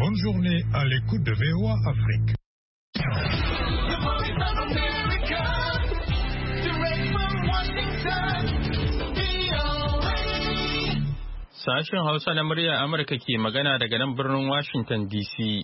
Bonne journée à l'écoute de VOA Afrique. Sashen Hausa na muryar Amurka ke magana daga nan birnin Washington DC.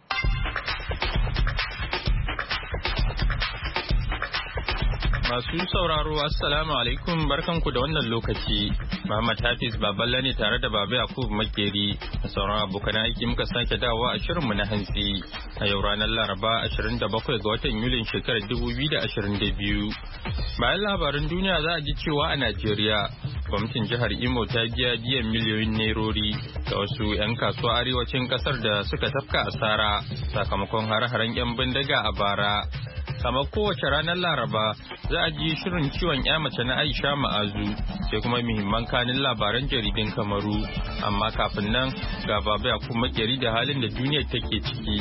Masu sauraro Assalamu alaikum barkanku da wannan lokaci. Muhammad Hafiz Baballa ne tare da Baba Yakubu Makeri da sauran abokan aiki muka sake dawowa a shirinmu na hantsi a yau ranar Laraba 27 ga watan Yulin shekarar 2022. Bayan labaran duniya za a ji cewa a Najeriya gwamnatin jihar Imo ta biya diyan miliyoyin nerori ga wasu 'yan kasuwa arewacin kasar da suka tafka asara sakamakon hare-haren 'yan bindiga a bara. Kamar kowace ranar Laraba za a ji shirin ciwon mace na Aisha Ma'azu sai kuma muhimman kanin labaran jaridun Kamaru, amma kafin nan ga Baba ya kuma Makeri da halin da duniyar take ciki.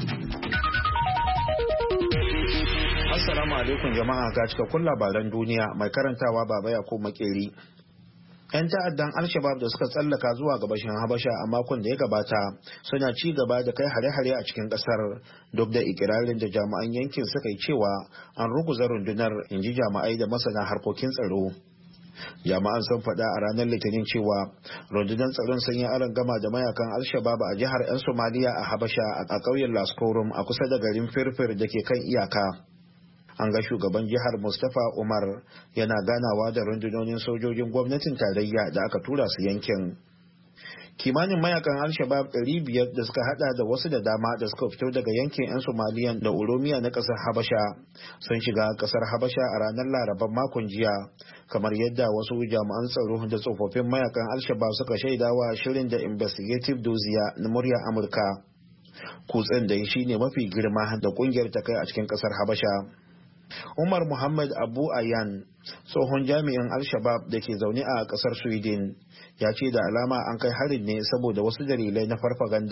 Assalamu alaikum jama'a, ga cikakkun labaran duniya mai karantawa Baba ya kuma Makeri. 'Yan ta'addan Al-Shabaab da suka tsallaka zuwa gabashin Habasha a makon da ya gabata suna ci gaba da kai hare-hare a cikin kasar duk da ikirarin da jami'an yankin suka yi cewa an ruguza rundunar, inji jami'ai da masana harkokin tsaro. Jami'an sun faɗa a ranar Litinin cewa rundunar tsaron sun yi gama da mayakan Al-Shabaab a jihar 'yan Somaliya a Habasha a ƙauyen Laskorum a kusa da garin Firfir da ke kan iyaka. An ga shugaban jihar Mustapha Umar yana ganawa da rundunonin sojojin gwamnatin tarayya da aka tura su yankin. Kimanin mayakan Al-Shabaab 500 da suka hada da wasu da dama da suka fito daga yankin 'yan Somaliyan da Oromiya na kasar Habasha sun shiga kasar Habasha a ranar Laraban makon jiya, kamar yadda wasu jami'an tsaro da tsofaffin mayakan Al-Shabaab suka shaidawa shirin da Investigative Dozier na murya Amurka. Kutsen da shi ne mafi girma da kungiyar ta kai a cikin kasar Habasha. Umar Muhammad Abu Ayan, tsohon jami'in Al-Shabaab da ke zaune a kasar Sweden, ya ce da alama an kai harin ne saboda wasu dalilai na farfaganda.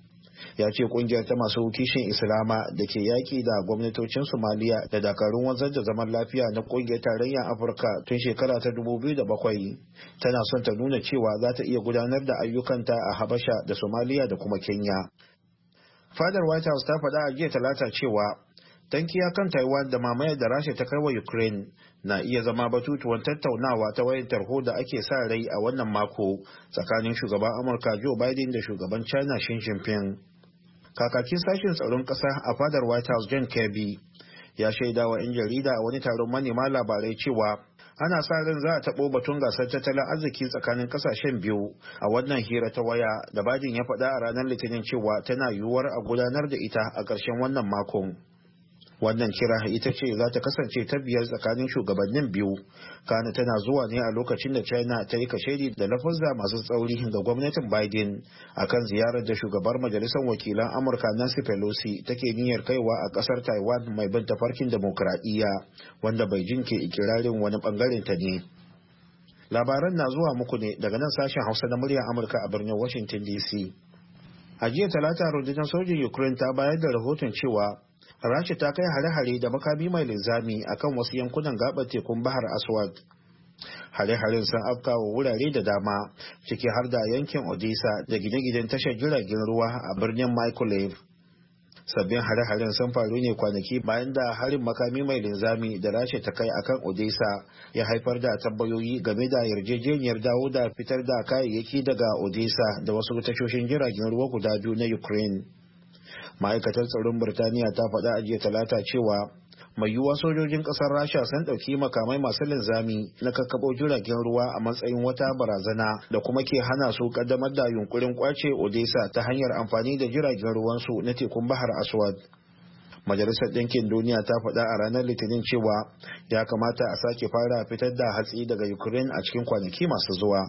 Ya ce kungiyar ta masu kishin Islama da ke yaƙi da gwamnatocin Somaliya da dakarun wanzar da zaman lafiya na kungiyar tarayyar Afirka tun shekara ta 2007 tana son ta nuna cewa za ta iya gudanar da ayyukanta a Habasha da Somaliya da kuma Kenya. Fadar White House ta faɗa a jiya Talata cewa tankiya kan Taiwan da mamayar da Rasha ta kai wa Ukraine na iya zama batutuwan tattaunawa ta wayar tarho da ake sa rai a wannan mako tsakanin shugaban Amurka Joe Biden da shugaban China Xi Jinping. Kakakin sashen tsaron ƙasa a fadar White House John Kirby ya shaida wa 'yan jarida a wani taron manema labarai cewa ana sa ran za a taɓo batun gasar tattalin arziki tsakanin ƙasashen biyu a wannan hira ta waya da Biden ya faɗa a ranar Litinin cewa tana yiwuwar a gudanar da ita a ƙarshen wannan makon. Wannan kira ita ce za ta kasance ta biyar tsakanin shugabannin biyu, kana tana zuwa ne a lokacin da China ta yi kashedi da lafazza masu tsauri ga gwamnatin Biden akan ziyarar da shugabar majalisar wakilan Amurka Nancy Pelosi take niyyar kaiwa a kasar Taiwan mai bin tafarkin demokradiyya, wanda Beijing ke ikirarin wani bangaren ta ne. Labaran na zuwa muku ne daga nan sashen Hausa na muryar Amurka a birnin Washington DC. A jiya Talata, rundunar sojin Ukraine ta bayar da rahoton cewa Rasha ta kai hare-hare da makami mai linzami akan wasu yankunan gabar tekun Bahar Aswad. Hare-haren sun afka wa wurare da dama, ciki har da yankin Odessa da gine-ginen tashar jiragen ruwa a birnin Mykolaiv. Sabbin hare-haren sun faru ne kwanaki bayan da harin makami mai linzami da Rasha ta kai akan Odessa ya haifar da tambayoyi game da yarjejeniyar dawo da fitar da kayayyaki daga Odessa da wasu tashoshin jiragen ruwa guda biyu na Ukraine. Ma'aikatar tsaron Birtaniya ta faɗa a jiya Talata cewa mai yiwuwa sojojin ƙasar Rasha sun ɗauki makamai masu linzami na kakkaɓo jiragen ruwa a matsayin wata barazana da kuma ke hana su ƙaddamar da yunkurin ƙwace Odessa ta hanyar amfani da jiragen ruwansu na tekun Bahar Aswad. Majalisar Ɗinkin Duniya ta faɗa a ranar Litinin cewa ya kamata a sake fara fitar da hatsi daga Ukraine a cikin kwanaki masu zuwa.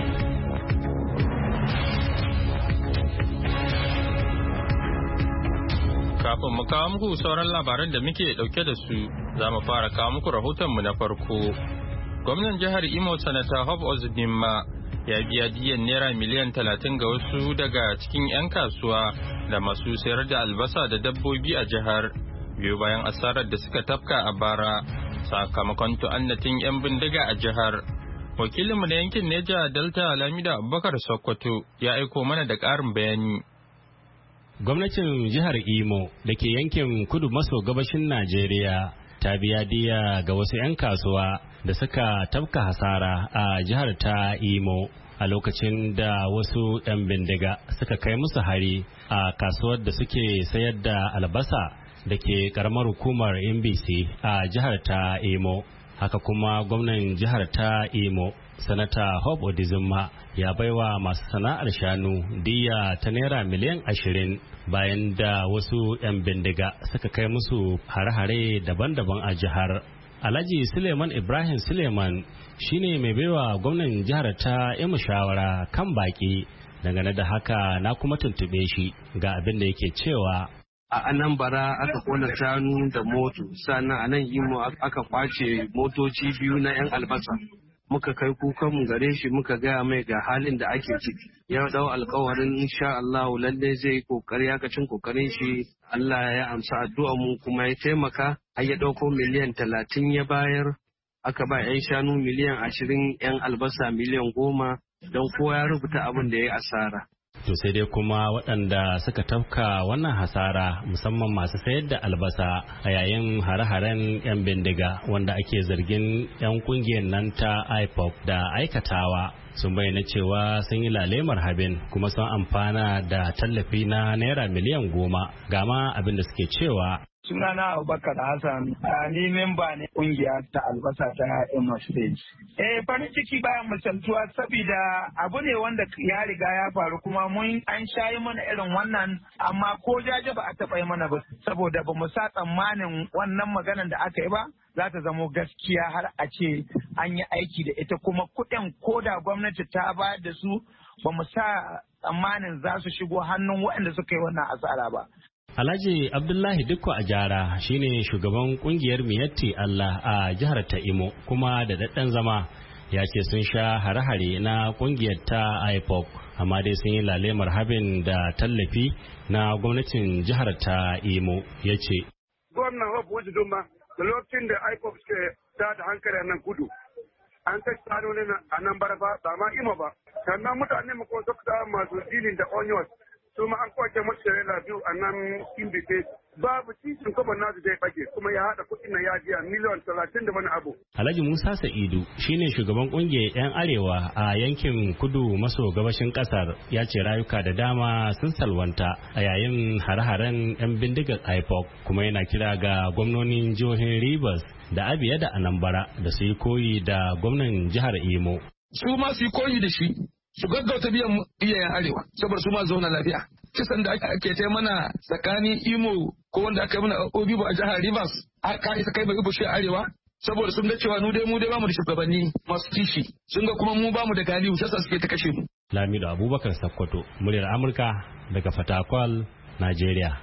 Kafin mu kawo muku sauran labaran da muke dauke da su, za mu fara kawo muku rahotonmu na farko. Gwamnan jihar Imo Sanata Hope Ozodinma ya biya diyan naira miliyan 30 ga wasu daga cikin 'yan kasuwa da masu sayar da albasa da dabbobi a jihar, biyu bayan asarar da suka tafka a bara sakamakon tu'annatin 'yan bindiga a jihar. Wakilinmu na yankin Neja Delta Lamida Abubakar Sokoto ya aiko mana da ƙarin bayani. Gwamnatin jihar Imo da ke yankin kudu maso gabashin Najeriya ta biya diya ga wasu 'yan kasuwa da suka tafka hasara a jihar ta Imo a lokacin da wasu 'yan bindiga suka kai musu hari a kasuwar da suke sayar da albasa da ke karamar hukumar NBC a jihar ta Imo. Haka kuma gwamnan jihar ta Imo, Sanata Hope Odizumma, ya baiwa masu sana'ar shanu diya ta naira miliyan 20 bayan da wasu 'yan bindiga suka kai musu hare-hare daban-daban a jihar. Alhaji Suleiman Ibrahim Suleiman shine mai baiwa gwamnan jihar ta Imo shawara kan baki. Dangane da haka na kuma tuntube shi ga abin da yake cewa. A Anambra aka kona shanu da moto, sannan a nan Imo aka kwace motoci biyu na 'yan albasa. Muka kai kukanmu gare shi muka gaya mai ga halin da ake ciki. Ya dau alkawarin insha Allah lalle zai kokari yakacin kokarin shi. Allah ya amsa addu'ar mu kuma ya taimaka har ya dauko miliyan 30 ya bayar. Aka ba 'yan shanu miliyan 20, 'yan albasa miliyan 10 don kowa ya rubuta abin da ya asara. To sai dai kuma waɗanda suka tafka wannan hasara musamman masu sayar da albasa a yayin hare-haren 'yan bindiga wanda ake zargin 'yan kungiyar nan ta IPOP da aikatawa sun bayyana cewa sun yi lalemar habin kuma sun amfana da tallafi na naira miliyan 10 gama abin da suke cewa. Sunana Abubakar Hassan, ni memba ne kungiya ta albasa ta Imo State. Farin ciki bayan misaltuwa saboda abu ne wanda ya riga ya faru kuma an shayi mana irin wannan amma ko jaje ba a taɓa yi mana ba saboda ba mu sa tsammanin wannan maganar da aka yi ba za ta zamo gaskiya har a ce an yi aiki da ita kuma kuɗin ko da gwamnati ta bayar da su ba mu sa tsammanin za su shigo hannun waɗanda suka yi wannan asara ba. Alhaji Abdullahi Dikko Ajara shine shugaban kungiyar Miyatti Allah a jihar ta Imo kuma da daddan zama ya ce sun sha hare-hare na kungiyar ta IPOP amma dai sun yi lalemar habin da tallafi na gwamnatin jihar ta Imo ya ce. Gwamnan Hope Wujudumma da lokacin da IPOP suke ta da hankali nan kudu an kai tsanoni a nan barfa ba ma Imo ba sannan mutane mu ko suka masu dilin da onions su ma an kwace masu shirela biyu a nan Kimbite babu titin kwaban nasu zai fage kuma ya haɗa kuɗin na yajiya miliyan 30 da wani abu. Alhaji Musa Sa'idu shine shugaban ƙungiyar 'yan arewa a yankin kudu maso gabashin ƙasar ya ce rayuka da dama sun salwanta a yayin hare-haren 'yan bindigar IPOC kuma yana kira ga gwamnonin jihohin Rivers da Abia da Anambra da su yi koyi da gwamnan jihar Imo. Su ma su yi koyi da shi. Su gaggauta biyan iyayen arewa saboda su ma zauna lafiya. Kisan da ake ta mana tsakanin Imo ko wanda aka yi mana Obibo a jihar Rivers aka isa kai bai bushe arewa saboda sun ga cewa mu dai bamu da shugabanni masu kishi sun ga kuma mu bamu da galihu sassa suke ta kashe mu. Lamido Abubakar Sakkwato muryar Amurka daga Fatakwal, Najeriya.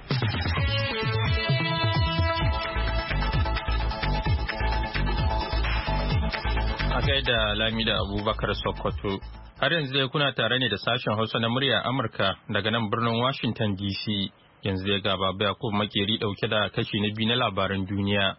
A gaida Lamido Abubakar Sakkwato. Har yanzu dai kuna tare ne da sashen Hausa na murya Amurka daga nan birnin Washington DC. Yanzu dai ga Baba Yakub Makeri dauke da kashi na biyu na labaran duniya.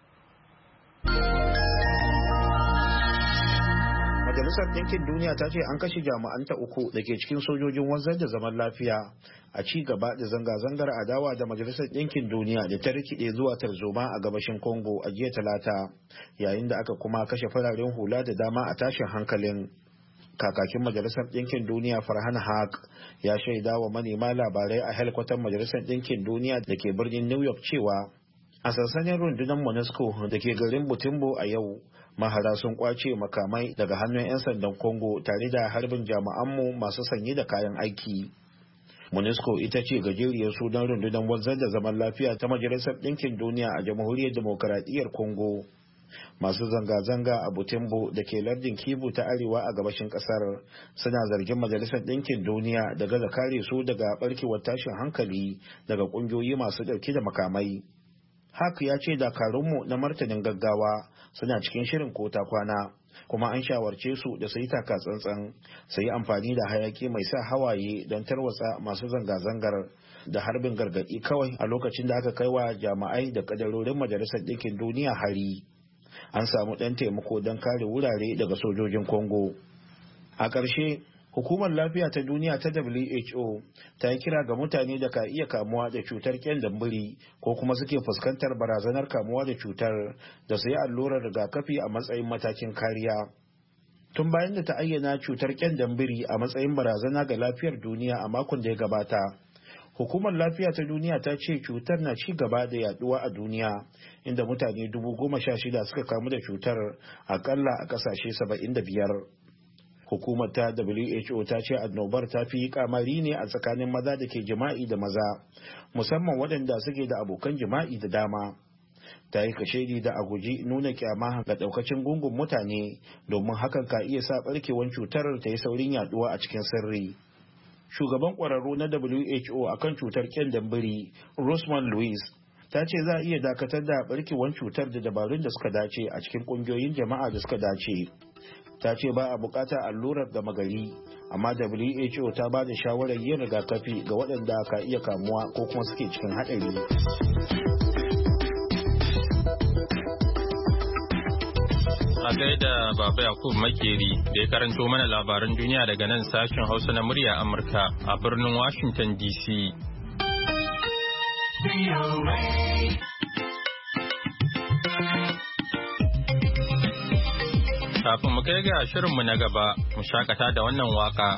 Majalisar Ɗinkin Duniya ta ce an kashe jami'anta 3 da ke cikin sojojin wanzar da zaman lafiya a ci gaba da zanga-zangar adawa da Majalisar Ɗinkin Duniya da ta rikide zuwa tarzoma a gabashin Congo a jiya Talata, yayin da aka kuma kashe fararen hula da dama a tashin hankalin. Kakakin Majalisar Ɗinkin Duniya Farhan Haq ya shaida wa manema labarai a helikwatar Majalisar Ɗinkin Duniya da ke birnin New York cewa a sansanin rundunar MONUSCO da ke garin Butembo a yau, mahara sun kwace makamai daga hannun 'yan sandan Congo tare da harbin jami'anmu masu sanye da kayan aiki. MONUSCO ita ce gajeriyar sunan rundunar wanzar da zaman lafiya ta Majalisar Ɗinkin Duniya a Jamhuriyar Demokaradiyyar Congo. Masu zanga-zanga a Butembo da ke lardin Kivu ta arewa a gabashin kasar suna zargin Majalisar Ɗinkin Duniya da gaza kare su daga barkewar tashin hankali daga ƙungiyoyi masu ɗauke da makamai. Hak ya ce dakarunmu na martanin gaggawa suna cikin shirin kota kwana, kuma an shawarce su da su yi taka tsantsan, su yi amfani da hayaki mai sa hawaye don tarwatsa masu zanga-zangar da harbin gargaɗi kawai a lokacin da aka kai wa jami'ai da kadarorin Majalisar Ɗinkin Duniya hari. An samu ɗan taimako don kare wurare daga sojojin Congo. A ƙarshe, Hukumar lafiya ta duniya ta WHO ta yi kira ga mutane da ka iya kamuwa da cutar kyandambiri ko kuma suke fuskantar barazanar kamuwa da cutar da su yi allurar rigakafi a matsayin matakin kariya. Tun bayan da ta ayyana cutar kyandambiri a matsayin barazana ga lafiyar duniya a makon da ya gabata, Hukumar lafiya ta duniya ta ce cutar na ci gaba da yaduwa a duniya, inda mutane 16,000 suka kamu da cutar akalla a kasashe 75. Hukumar ta WHO ta ce annobar ta fi kamari ne a tsakanin maza da ke jima'i da maza, musamman waɗanda suke da abokan jima'i da dama. Ta yi kashedi da a guji nuna kyama ga ɗaukacin gungun mutane, domin hakan ka iya sa ɓarkewar cutar ta yi saurin yaduwa a cikin sirri. Shugaban ƙwararru na WHO akan cutar kyandambiri, Rosemary Louise, ta ce za a iya dakatar da ɓarkewar cutar da dabarun da suka dace a cikin ƙungiyoyin jama'a da suka dace. Ta ce ba a buƙatar allurar gama gari, amma WHO ta ba da shawarar yin rigakafi ga waɗanda ka iya kamuwa ko kuma suke cikin haɗari. A gaida Baba Yakub Makeri da ya karanto mana labaran duniya daga nan sashen Hausa na murya Amurka a birnin Washington DC. Kafin mu kai ga shirinmu na gaba, mu shakata da wannan waka.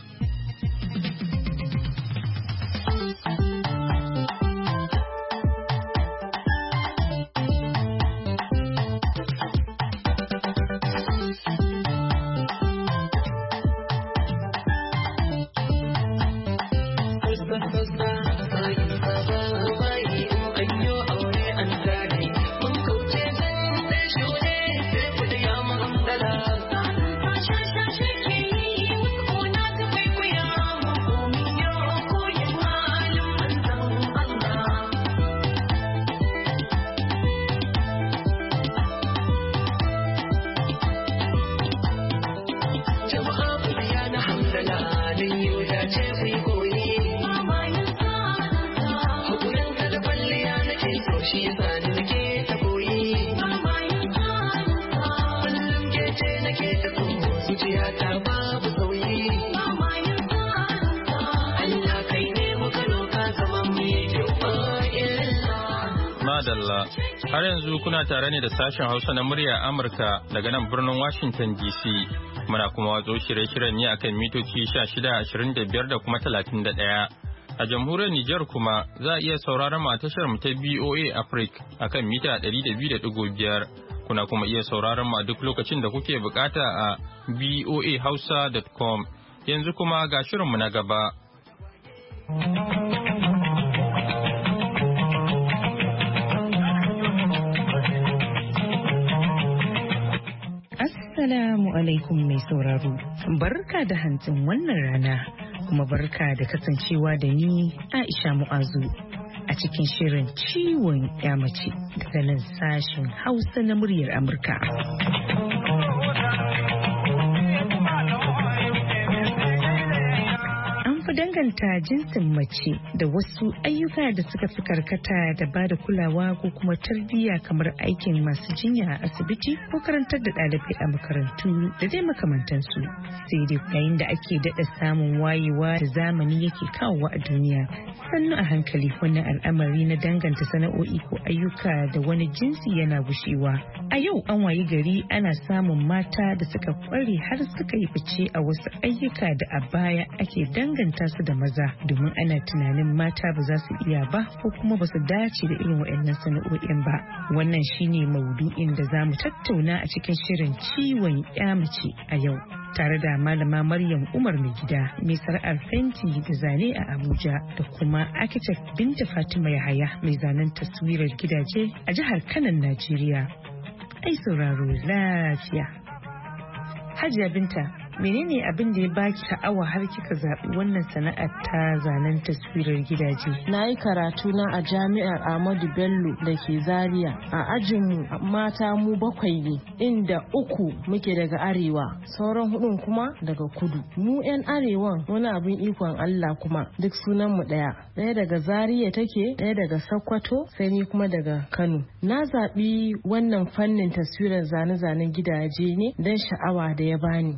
Har yanzu kuna tare ne da sashen Hausa na murya Amurka daga nan birnin Washington DC. Muna kuma watso shirye-shiryen ne akan mitoci 1625 da kuma 31. A jamhuriyar Nijar kuma za a iya sauraron mu a tashar mu ta BOA Africa akan mita 200.5. Kuna kuma iya sauraron mu a duk lokacin da kuke bukata a boahausa.com. Yanzu kuma ga shirinmu na gaba. Assalamu alaikum mai sauraro, barka da hantsin wannan rana kuma barka da kasancewa da ni Aisha Mu'azu a cikin shirin ciwon mace daga nan sashen Hausa na muryar Amurka. Danganta jinsin mace da wasu ayyuka da suka fi karkata da ba da kulawa ko kuma tarbiyya kamar aikin masu jinya a asibiti ko karantar da ɗalibai a makarantu da dai makamantansu. Sai dai yayin da ake daɗa samun wayewa da zamani yake kawowa a duniya, sannu a hankali wannan al'amari na danganta sana'o'i ko ayyuka da wani jinsi yana gushewa. A yau an wayi gari ana samun mata da suka kware har suka yi fice a wasu ayyuka da a baya ake danganta su da maza, domin ana tunanin mata ba za su iya ba ko kuma ba su dace da irin waɗannan sana'o'in ba. Wannan shine maudu'in da za mu tattauna a cikin shirin ciwon mace a yau, tare da malama Maryam Umar Maigida mai sana'ar fenti da zane a Abuja, da kuma architect Binta Fatima Yahaya mai zanen taswirar gidaje a jihar Kano, Najeriya. Ai sauraro lafiya. Hajiya Binta, menene abin da ya baki sha'awa har kika zaɓi wannan sana'ar ta zanen taswirar gidaje? Na yi karatu na a jami'ar Ahmadu Bello da ke Zaria. A ajinmu mata mu 7 ne, inda 3 muke daga arewa, sauran 4 kuma daga kudu. Mu 'yan arewan wani abin ikon Allah kuma duk sunan mu ɗaya. Ɗaya daga Zaria take, ɗaya daga Sokoto, sai ni kuma daga Kano. Na zaɓi wannan fannin taswirar zane-zanen gidaje ne don sha'awa da ya bani. A lokacin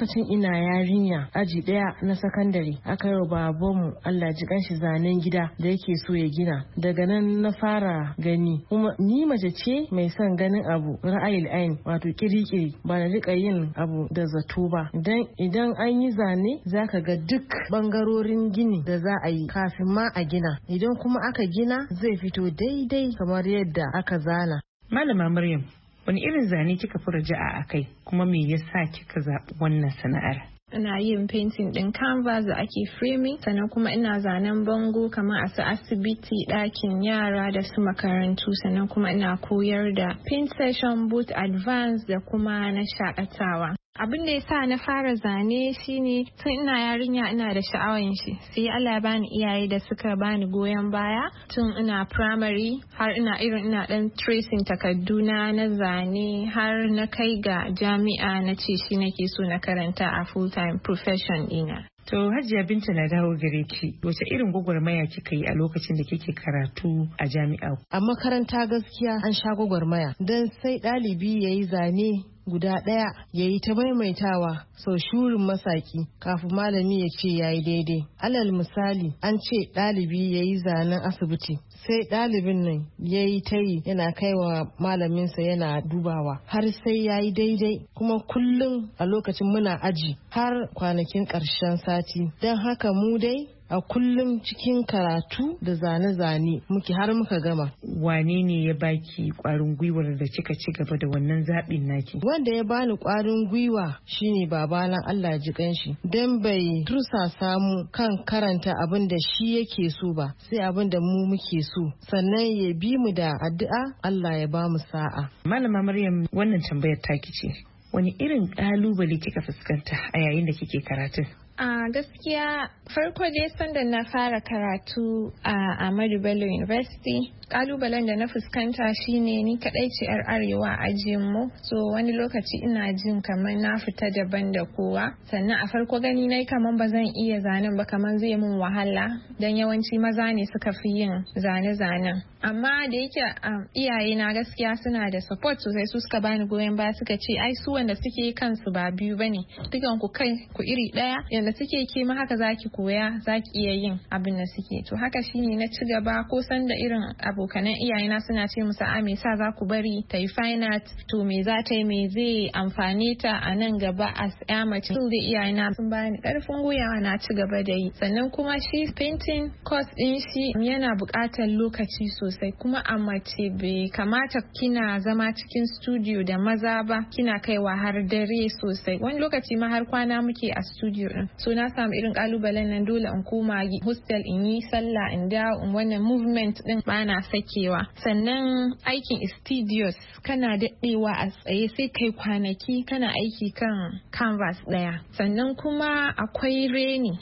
lokacin ina yarinya aji 1 na sakandare aka yi wa babanmu Allah ji kanshi zanen gida da yake so ya gina. Daga nan na fara gani, kuma ni mace ce mai son ganin abu ra'ayil ain, wato kirikiri, ba na rika yin abu da zato ba. Idan an yi zane zaka ga duk bangarorin gini da za a yi kafin ma a gina, idan kuma aka gina zai fito daidai kamar yadda aka zana. Malama Maryam, wani irin zane kika fi raja'a a kai, kuma me yasa kika zaɓi wannan sana'ar? Ina yin painting din canvas da ake framing, sannan kuma ina zanen bango kamar a su asibiti, ɗakin yara da su makarantu, sannan kuma ina koyar da paint session both advanced da kuma na shakatawa. Abin da ya sa na fara zane shine tun ina yarinya ina da sha'awan shi, sai Allah ya bani iyaye da suka bani goyon baya tun ina primary har ina dan tracing takadduna na zane har na kai ga jami'a na ce shi nake so na karanta a full time profession ina. To Hajiya Binta na dawo gare ki, wace irin gwagwarmaya kika yi a lokacin da kike karatu a jami'a? A makaranta gaskiya an sha gwagwarmaya, don sai ɗalibi ya yi zane guda ɗaya ya yi ta maimaitawa sau shurin masaki kafin malami ya ce ya yi daidai. Alal misali, an ce ɗalibi ya yi zanen asibiti, sai ɗalibin nan ya yi ta yi yana kaiwa malaminsa yana dubawa har sai ya yi daidai, kuma kullum a lokacin muna aji har kwanakin ƙarshen sati. Don haka mu dai a kullum cikin karatu da zane-zane muke har muka gama. Wane ne ya baki kwarin gwiwar da kika ci gaba da wannan zaɓin naki? Wanda ya bani kwarin gwiwa shine babana, Allah ji kanshi, dan bai tursasa mu kan karanta abin da shi yake so ba, sai abin da mu muke so, sannan ya bi mu da addu'a Allah ya ba mu sa'a. Malama Maryam, wannan tambayar taki ce. Wani irin kalubale kika fuskanta a yayin da kike karatun? A gaskiya farko dai sanda na fara karatu a Ahmadu Bello University, kalubalen da na fuskanta shine ni kadai ce 'yar arewa a ajinmu, so wani lokaci ina jin kamar na fita daban da kowa. Sannan a farko gani nai kamar ba zan iya zanen ba, kamar zai mun wahala dan yawanci maza ne suka fi yin zane-zanen. Amma da yake iyaye na gaskiya suna da support sosai, su suka bani goyon baya, suka ce ai su wanda suke kansu ba biyu bane, dukan ku kai ku iri daya, yanda suke ke ma haka zaki koya, zaki iya yin abin da suke. To haka shine na ci gaba, ko san da irin abokanan iyayena suna ce musu a me sa za ku bari ta yi fine art, to me za ta yi, me zai amfane ta a nan gaba as ya mace. Su da iyayena sun bani karfin gwiwa na ci gaba da yi. Sannan kuma shi painting course din shi yana buƙatar lokaci sosai, kuma a mace bai kamata kina zama cikin studio da maza ba, kina kaiwa har dare sosai, wani lokaci ma har kwana muke a studio din. So na samu irin kalubalen nan, dole in koma hostel in yi sallah in dawo in wannan movement din bana sakewa. Sannan aikin is tedious, kana daɗewa a tsaye sai kai kwanaki kana aiki kan canvas ɗaya. Sannan kuma akwai reni,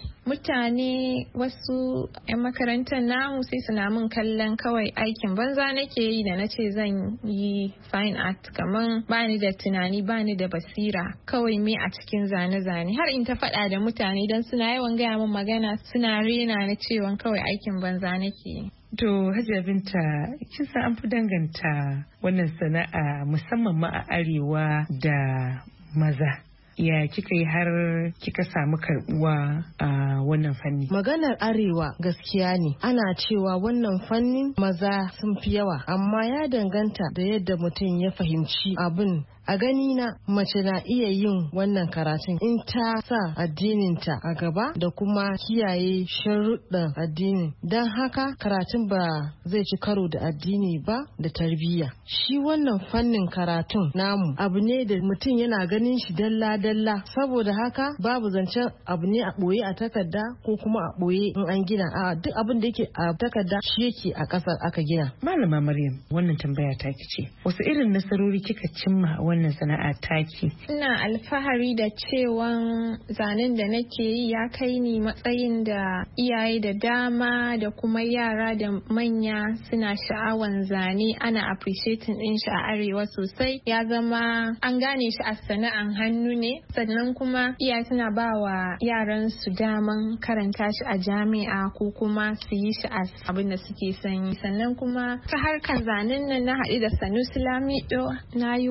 mutane wasu 'yan makarantar namu sai suna min kallon kawai aikin banza nake yi da nace zan yi fine art, kaman bani da tunani bani da basira, kawai me a cikin zane-zane, har in ta faɗa da mutane don suna yawan gaya min magana, suna rena na cewa kawai aikin banza nake yi. To Hajiya Binta, kin san an fi danganta wannan sana'a musamman ma a arewa da maza. Ya kika yi har kika samu karbuwa a wannan fanni? Maganar arewa gaskiya ne, ana cewa wannan fannin maza sun fi yawa, amma ya danganta da yadda mutum ya fahimci abin. A gani na mace na iya yin wannan karatun in ta sa addininta a gaba da kuma kiyaye sharuɗan addinin. Don haka karatun ba zai ci karo da addini ba da tarbiyya. Shi wannan fannin karatun namu abu ne da mutum yana ganin shi dalla-dalla, saboda haka babu zancen abu ne a ɓoye a takarda ko kuma a ɓoye in an gina. A duk abin da yake a takarda shi yake a ƙasar aka gina. Malama Maryam, wannan tambaya ta ce, wasu irin nasarori kika cimma wannan sana'a taki? Ina alfahari da cewa zanen da nake yi ya kai ni matsayin da iyaye da dama da kuma yara da manya suna sha'awan zane, ana appreciating din shi a arewa sosai, ya zama an gane shi a sana'an hannu ne. Sannan kuma iyaye suna ba wa yaran su daman karanta shi a jami'a ko kuma su yi shi a abin da suke sanyi. Sannan kuma ta harkar zanen nan na haɗu da Sanusi Lamido, na yi wa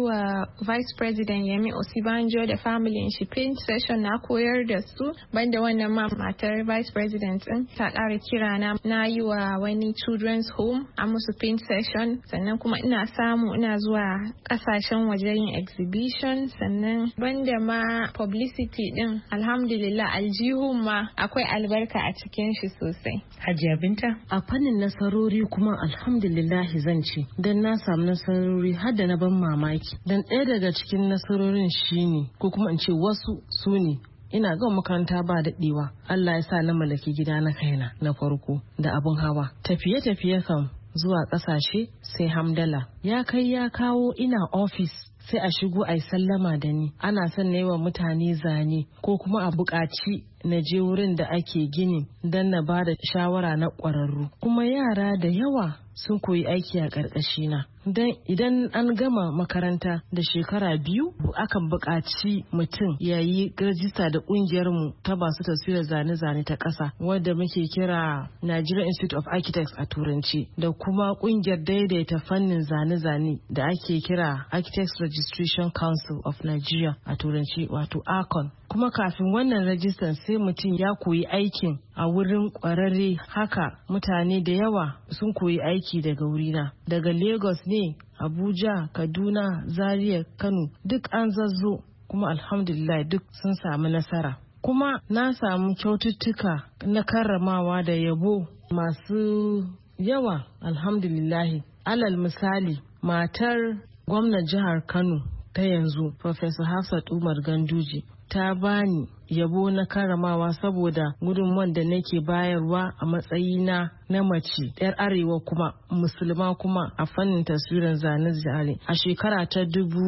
Vice President Yemi Osibanjo da family shi paint session na koyar da su. Banda wannan ma matar Vice President din ta ƙara kira na yi wa wani children's home a musu paint session. Sannan kuma ina zuwa ƙasashen waje yin exhibition. Sannan banda ma publicity din alhamdulillah aljihun ma akwai albarka a cikin shi sosai. Hajiya Binta? A fannin nasarori kuma alhamdulillah zan ce don na samu nasarori har da na ban mamaki. Don ɗaya daga cikin nasarorin shine ko kuma in ce wasu su ne ina ga makaranta ba daɗewa Allah ya sa na mallaki gida na kaina na farko da abun hawa. Tafiye-tafiye kan zuwa ƙasashe sai hamdala. Ya kai ya kawo ina ofis sai a shigo a yi sallama da ni ana son na yi wa mutane zane ko kuma a buƙaci na je wurin da ake gini don na ba da shawara na ƙwararru. Kuma yara da yawa sun koyi aiki a ƙarƙashina. Don idan an gama makaranta da shekara 2 akan buƙaci mutum ya yi rajista da ƙungiyarmu ta basu taswirar zane-zane ta ƙasa wadda muke kira Nigeria Institute of Architects a turanci da kuma ƙungiyar daidaita fannin zane-zane da ake kira Architects Registration Council of Nigeria a turanci wato ARCON. Kuma kafin wannan rajistan sai mutum ya koyi aikin a wurin ƙwararre. Haka mutane da yawa sun koyi aiki daga wurina daga Lagos ne, Abuja, Kaduna, Zaria, Kano duk an zazzo kuma alhamdulillah duk sun samu nasara. Kuma na samu kyaututtuka na karramawa da yabo masu yawa alhamdulillah. Alal misali matar gwamnan jihar Kano ta yanzu Professor Hafsat Umar Ganduje ta bani yabo na karamawa saboda gudunmuwan da nake bayarwa a matsayina na mace 'yar arewa kuma musulma kuma a fannin taswirar zane-zane a shekara ta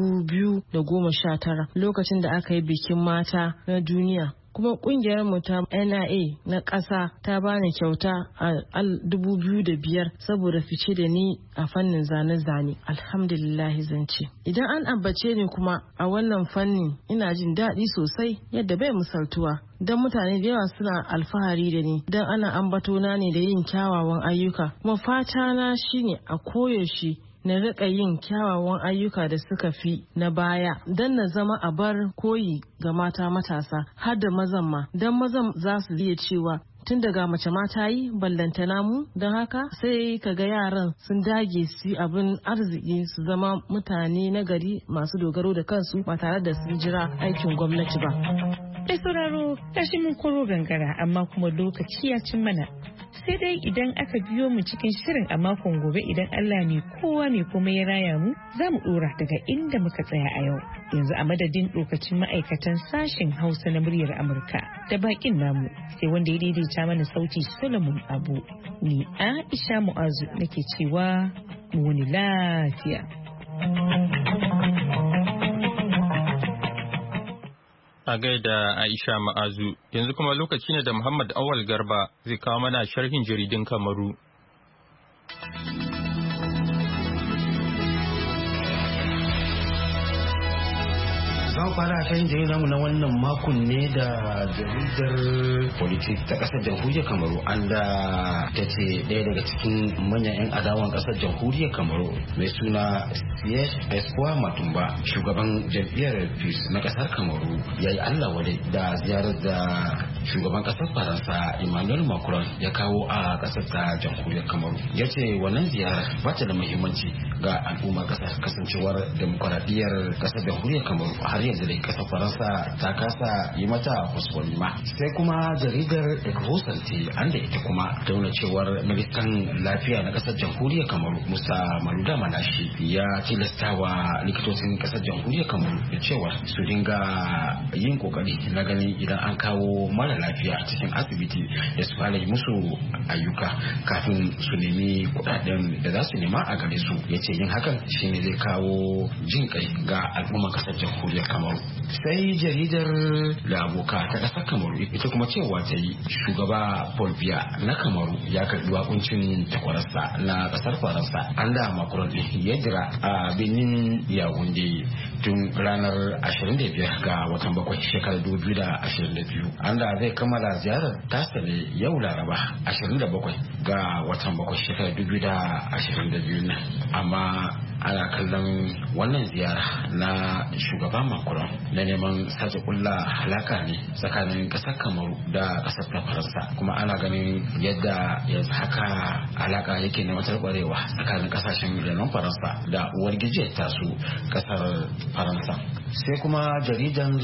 2019 lokacin da aka yi bikin mata na duniya. Kuma kungiyar mu ta NIA na ƙasa ta bani kyauta a 2005 saboda fice da ni a fannin zane-zane. Alhamdulillah zance. Idan an ambace ni kuma a wannan fannin ina jin daɗi sosai yadda bai misaltuwa. Don mutane da yawa suna alfahari da ni don ana ambatona ne da yin kyawawan ayyuka. Kuma fata na shine a koyaushe na riƙa yin kyawawan ayyuka da suka fi na baya don na zama a bar koyi ga mata matasa har da mazan ma don mazan za su iya cewa tun daga mace mata yi ballantana mu don haka sai kaga yaran sun dage su abin arziki su zama mutane na gari masu dogaro da kansu ba tare da sun jira aikin gwamnati ba. Mai sauraro tashi mun koro gangara amma kuma lokaci ya cin mana. Sai dai idan aka biyo mu cikin shirin a makon gobe idan Allah mai kowa mai kuma ya raya mu za mu dora daga inda muka tsaya a yau. Yanzu a madadin lokacin ma'aikatan sashen Hausa na muryar Amurka da bakin namu sai wanda ya daidaita mana sauti Solomon Abu. Ni Aisha Mu'azu nake cewa mu wani lafiya. A gaida Aisha Ma'azu, yanzu kuma lokaci ne da Muhammad Awal Garba zai kawo mana sharhin jaridun Kamaru. Za mu fara shirin jaridar mu na wannan makon ne da jaridar politik ta kasar jamhuriyar Kamaru an da ta ce ɗaya daga cikin manyan 'yan adawan kasar jamhuriyar Kamaru mai suna Siege Espoir Matumba shugaban jam'iyyar Peace na kasar Kamaru ya yi Allah wadai da ziyarar da shugaban kasar Faransa Emmanuel Macron ya kawo a kasar ta jamhuriyar Kamaru. Ya ce wannan ziyarar ba ta da muhimmanci ga al'ummar kasar kasancewar demokuraɗiyyar kasar jamhuriyar Kamaru har yanzu da kasar Faransa ta kasa yi mata kuskure ma. Sai kuma jaridar Ecohosanti an da ita kuma tauna cewar ministan lafiya na kasar jamhuriyar Kamaru Musa Maluda Manashi ya tilasta wa likitocin kasar jamhuriyar Kamaru da cewa su dinga yin kokari na ganin idan an kawo mara lafiya cikin asibiti da su fara yi musu ayyuka kafin su nemi kudaden da za su nema a gare su. Ya ce yin hakan shine zai kawo jin kai ga al'ummar kasar jamhuriyar Kamaru. Sai jaridar Laboka ta kasar Kamaru ita kuma cewa ta yi shugaba Paul Biya na Kamaru ya karbi wakuncin takwararsa na kasar Faransa an da Macron ya jira a Benin Yaounde tun ranar 25 ga watan 7 shekarar 2022 an da zai kammala ziyarar tasa ne yau Laraba 27 ga watan 7 shekarar 2022 amma ana kallon wannan ziyara na shugaban Macron na neman sake kulla halaka ne tsakanin kasar Kamaru da kasar ta Faransa, kuma ana ganin yadda yanzu haka alaka yake neman tarbarewa tsakanin kasashen renon Faransa da uwar gijiyar tasu kasar Faransa. Sai kuma jaridan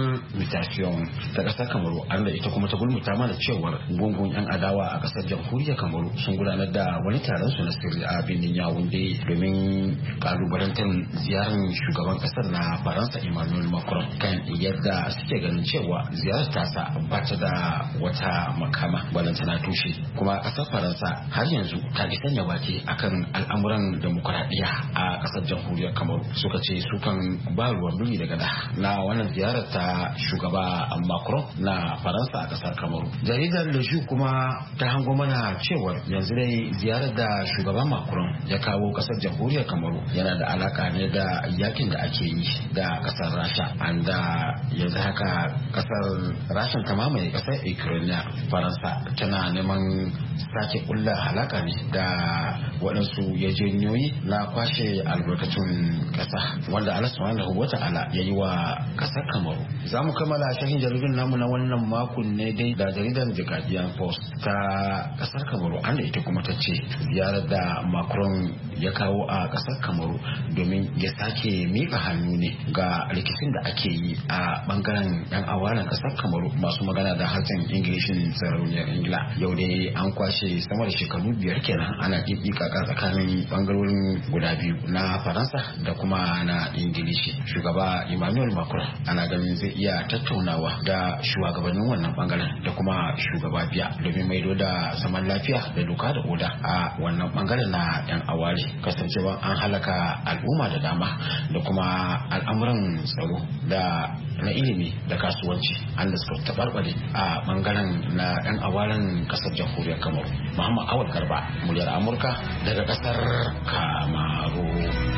Mutation ta kasar Kamaru an da ita kuma ta gulmuta mana cewar gungun yan adawa a kasar jamhuriyar Kamaru sun gudanar da wani taron su na sirri a birnin Yaounde domin kalubalantar ziyarar shugaban kasar na Faransa Emmanuel Macron kan yadda suke ganin cewa ziyarar tasa ba ta da wata makama balantana tushe, kuma kasar Faransa har yanzu ta ki sanya baki akan al'amuran demokuraɗiyya a kasar jamhuriyar Kamaru. Suka ce su kan ba ruwan biri daga da na wannan ziyarar ta shugaba Macron na Faransa a kasar Kamaru. Jaridar Le Jour kuma ta hango mana cewar yanzu dai ziyarar da shugaban Macron ya kawo kasar jamhuriyar Kamaru yana da alaka ne da yakin da ake yi da kasar Rasha, anda yanzu haka kasar Rasha ta mamaye kasar Ukraine. Faransa tana neman sake kulla halaka ne da waɗansu yarjejeniyoyi na kwashe albarkatun kasa wanda Allah subhanahu wata'ala ya yi wa kasar Kamaru. Za mu kammala shahin jaridun namu na wannan makon ne dai da jaridar The Guardian Post ta kasar Kamaru, an da ita kuma ta ce ziyarar da Macron ya kawo a kasar Kamaru domin ya sake mika hannu ne ga rikicin da ake yi a bangaren yan awalan kasar Kamaru masu magana da harshen Ingilishin sarauniyar Ingila. Yau dai an kwashe sama da shekaru 5 kenan ana kikika tsakanin bangarorin guda biyu na Faransa da kuma na Ingilishi. Shugaba Emmanuel Macron ana ganin zai iya tattaunawa da shugabannin wannan bangaren da kuma shugaba biya domin maido da zaman lafiya da doka da oda a wannan bangaren na yan awari, kasancewa an halaka al'umma da dama da kuma al'amuran tsaro da na ilimi da kasuwanci an da suka tabarbare a bangaren na yan awaren kasar jamhuriyar Kamaru. Muhammad Awal Garba, muryar Amurka daga kasar Kamaru.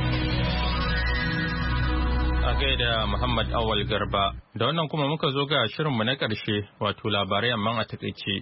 A gaida Muhammad Awal Garba, da wannan kuma muka zo ga shirinmu na ƙarshe wato labarai amma a takaice.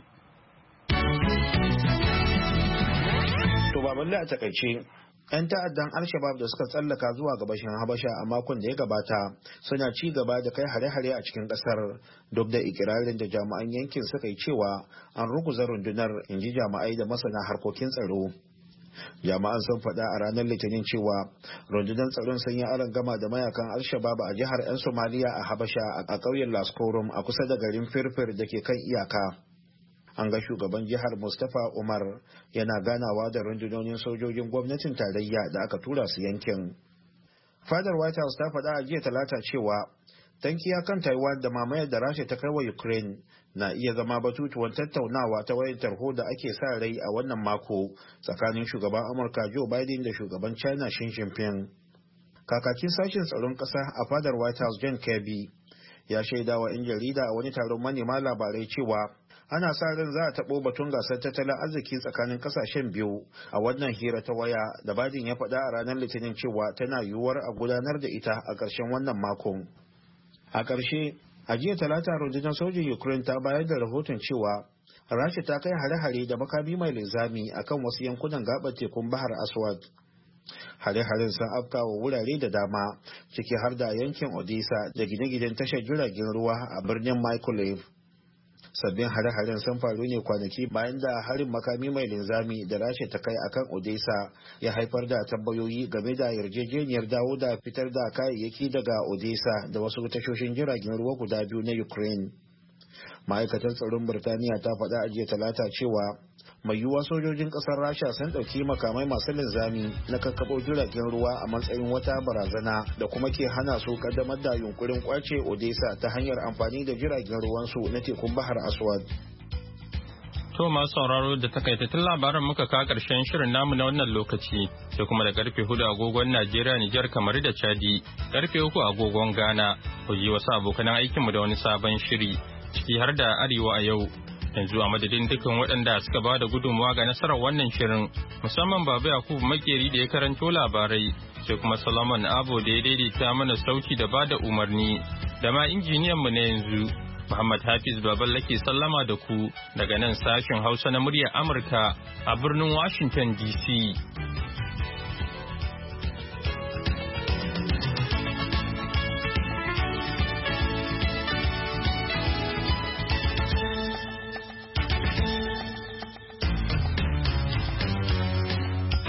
To baballe a takaice, 'yan ta'addan Al-Shabab da suka tsallaka zuwa gabashin Habasha a makon da ya gabata suna ci gaba da kai hare-hare a cikin kasar duk da ikirarin da jami'an yankin suka yi cewa an ruguza rundunar, inji jami'ai da masana harkokin tsaro. Jami'an sun faɗa a ranar Litinin cewa rundunar tsaron sun yi arangama da mayakan Al-Shabab a jihar 'yan Somaliya a Habasha a ƙauyen Laskorum a kusa da garin Firfir da ke kan iyaka. An ga shugaban jihar Mustapha Umar yana ganawa da rundunonin sojojin gwamnatin tarayya da aka tura su yankin. Fadar White House ta faɗa a jiya Talata cewa tankiya kan Taiwan da mamayar da Rasha ta kai wa Ukraine na iya zama batutuwan tattaunawa ta wayar tarho da ake sa rai a wannan mako tsakanin shugaban Amurka Joe Biden da shugaban China Xi Jinping. Kakakin sashen tsaron ƙasa a fadar White House John Kirby ya shaida wa 'yan jarida a wani taron manema labarai cewa ana sa ran za a taɓo batun gasar tattalin arziki tsakanin ƙasashen biyu a wannan hira ta waya da Biden ya faɗa a ranar Litinin cewa tana yiwuwar a gudanar da ita a ƙarshen wannan makon. A ƙarshe, a jiya Talata rundunar sojin Ukraine ta bayar da rahoton cewa Rasha ta kai hare-hare da makami mai linzami akan wasu yankunan gaɓar tekun Bahar Aswad. Hare-haren sun afka wa wurare da dama ciki har da yankin Odessa da gine-ginen tashar jiragen ruwa a birnin Mykolaiv. Sabbin hare-haren sun faru ne kwanaki bayan da harin makami mai linzami da Rasha ta kai akan Odessa ya haifar da tambayoyi game da yarjejeniyar dawo da fitar da kayayyaki daga Odessa da wasu tashoshin jiragen ruwa guda biyu na Ukraine. Ma'aikatar tsaron Birtaniya ta faɗa a jiya Talata cewa mai yiwuwa sojojin ƙasar Rasha sun ɗauki makamai masu linzami na kakkaɓo jiragen ruwa a matsayin wata barazana da kuma ke hana su kaddamar da yunkurin kwace Odessa ta hanyar amfani da jiragen ruwansu na tekun Bahar Aswad. To masu sauraro da takaitattun labaran muka ka karshen shirin namu na wannan lokaci sai kuma da karfe 4 agogon Najeriya, Nijar, kamar da Chadi, karfe 3 agogon Ghana, ku ji wasu abokan aikinmu da wani sabon shiri ciki har da Arewa a yau. Yanzu a madadin dukkan waɗanda suka ba da gudunmawa ga nasarar wannan shirin, musamman Baba Yakubu Makeri da ya karanto labarai, sai kuma Solomon Abo da ya daidaita mana sauti da ba da umarni, da ma injiniyan mu na yanzu, Muhammad Hafiz Baballa ke sallama da ku daga nan sashen Hausa na muryar Amurka a birnin Washington DC.